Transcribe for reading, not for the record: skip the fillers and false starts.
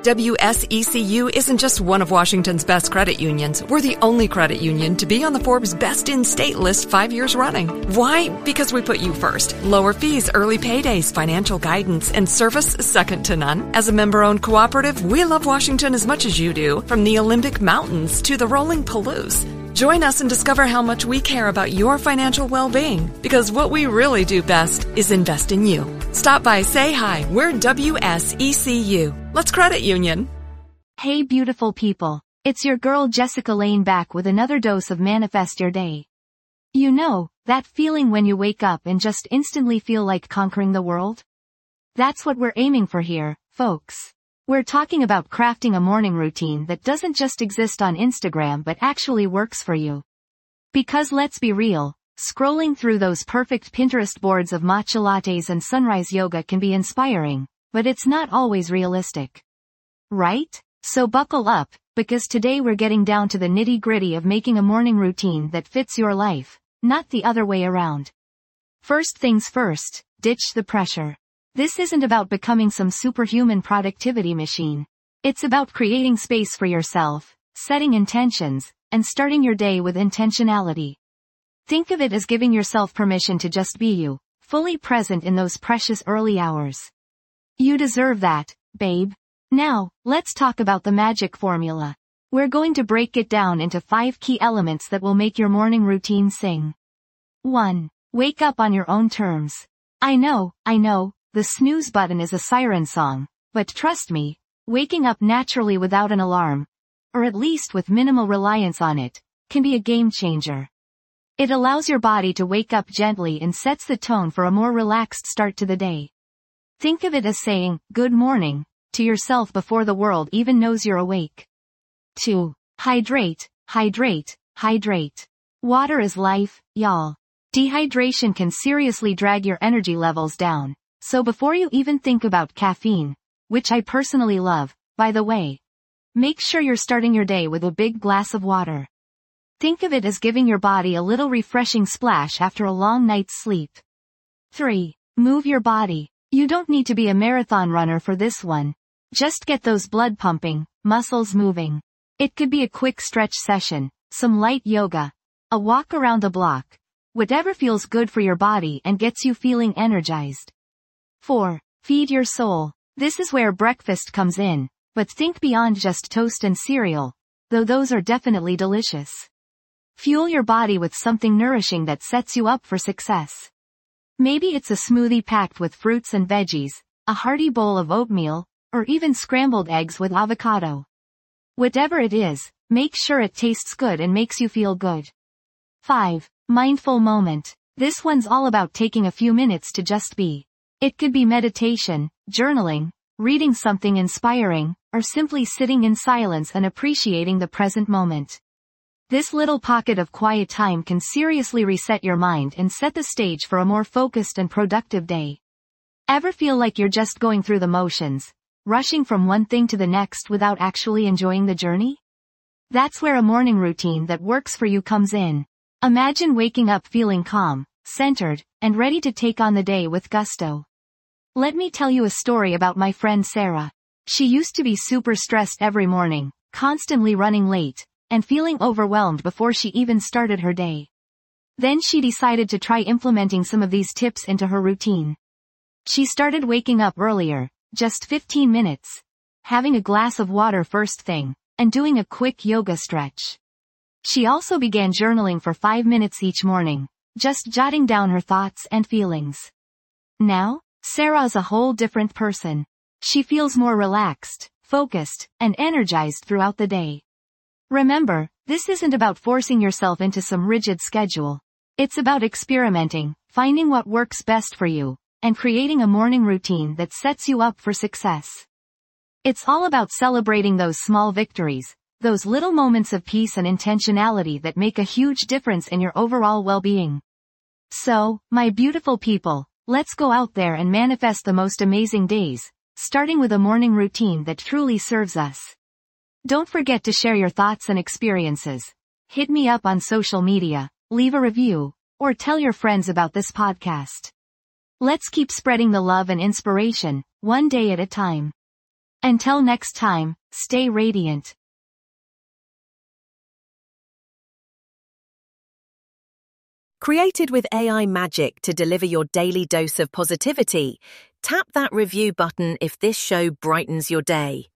WSECU isn't just one of Washington's best credit unions. We're the only credit union to be on the Forbes Best in State list 5 years running. Why? Because we put you first. Lower fees, early paydays, financial guidance, and service second to none. As a member-owned cooperative, we love Washington as much as you do, from the Olympic Mountains to the rolling Palouse. Join us and discover how much we care about your financial well-being, because what we really do best is invest in you. Stop by, say hi. We're WSECU. Let's credit union. Hey beautiful people. It's your girl Jessica Lane back with another dose of Manifest Your Day. You know, that feeling when you wake up and just instantly feel like conquering the world? That's what we're aiming for here, folks. We're talking about crafting a morning routine that doesn't just exist on Instagram but actually works for you. Because let's be real, scrolling through those perfect Pinterest boards of matcha lattes and sunrise yoga can be inspiring, but it's not always realistic. Right? So buckle up, because today we're getting down to the nitty-gritty of making a morning routine that fits your life, not the other way around. First things first, ditch the pressure. This isn't about becoming some superhuman productivity machine. It's about creating space for yourself, setting intentions, and starting your day with intentionality. Think of it as giving yourself permission to just be you, fully present in those precious early hours. You deserve that, babe. Now, let's talk about the magic formula. We're going to break it down into 5 key elements that will make your morning routine sing. 1. Wake up on your own terms. I know, the snooze button is a siren song, but trust me, waking up naturally without an alarm, or at least with minimal reliance on it, can be a game changer. It allows your body to wake up gently and sets the tone for a more relaxed start to the day. Think of it as saying, "Good morning," to yourself before the world even knows you're awake. 2. Hydrate. Water is life, y'all. Dehydration can seriously drag your energy levels down. So before you even think about caffeine, which I personally love, by the way, make sure you're starting your day with a big glass of water. Think of it as giving your body a little refreshing splash after a long night's sleep. 3. Move your body. You don't need to be a marathon runner for this one. Just get those blood pumping, muscles moving. It could be a quick stretch session, some light yoga, a walk around the block, whatever feels good for your body and gets you feeling energized. 4. Feed your soul. This is where breakfast comes in, but think beyond just toast and cereal, though those are definitely delicious. Fuel your body with something nourishing that sets you up for success. Maybe it's a smoothie packed with fruits and veggies, a hearty bowl of oatmeal, or even scrambled eggs with avocado. Whatever it is, make sure it tastes good and makes you feel good. 5. Mindful moment. This one's all about taking a few minutes to just be. It could be meditation, journaling, reading something inspiring, or simply sitting in silence and appreciating the present moment. This little pocket of quiet time can seriously reset your mind and set the stage for a more focused and productive day. Ever feel like you're just going through the motions, rushing from one thing to the next without actually enjoying the journey? That's where a morning routine that works for you comes in. Imagine waking up feeling calm, centered, and ready to take on the day with gusto. Let me tell you a story about my friend Sarah. She used to be super stressed every morning, constantly running late, and feeling overwhelmed before she even started her day. Then she decided to try implementing some of these tips into her routine. She started waking up earlier, just 15 minutes, having a glass of water first thing, and doing a quick yoga stretch. She also began journaling for 5 minutes each morning, just jotting down her thoughts and feelings. Now, Sarah is a whole different person. She feels more relaxed, focused, and energized throughout the day. Remember, this isn't about forcing yourself into some rigid schedule. It's about experimenting, finding what works best for you, and creating a morning routine that sets you up for success. It's all about celebrating those small victories, those little moments of peace and intentionality that make a huge difference in your overall well-being. So, my beautiful people, let's go out there and manifest the most amazing days, starting with a morning routine that truly serves us. Don't forget to share your thoughts and experiences. Hit me up on social media, leave a review, or tell your friends about this podcast. Let's keep spreading the love and inspiration, one day at a time. Until next time, stay radiant. Created with AI magic to deliver your daily dose of positivity, tap that review button if this show brightens your day.